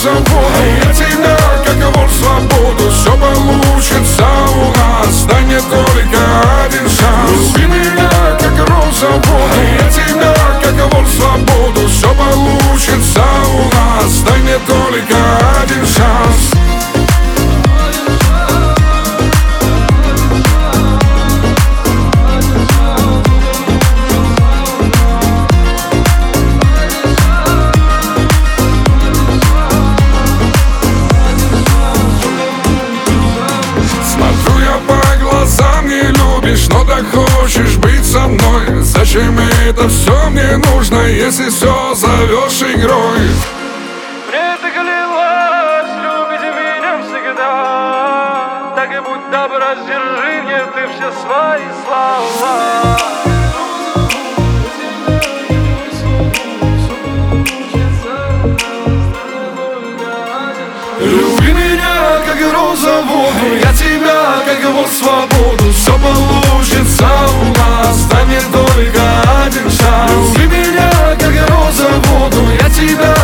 роза в воду. Я тебя, как вор, в свободу. Все получится у нас, дай мне только один шанс. Люби меня, как роза в воду. Я тебя, как вор, в свободу. Все получится у нас, дай мне только один шанс. Но так хочешь быть со мной. Зачем это все мне нужно, если все зовешь игрой? Мне ты клялась любить меня всегда. Так и будь добра, сдержи мне ты все свои слова. Люби меня, как роза в воду. Я тебя, как вор, в свободу. Все получится у нас, дай мне только один шанс. Люби меня, как роза в воду. Я тебя,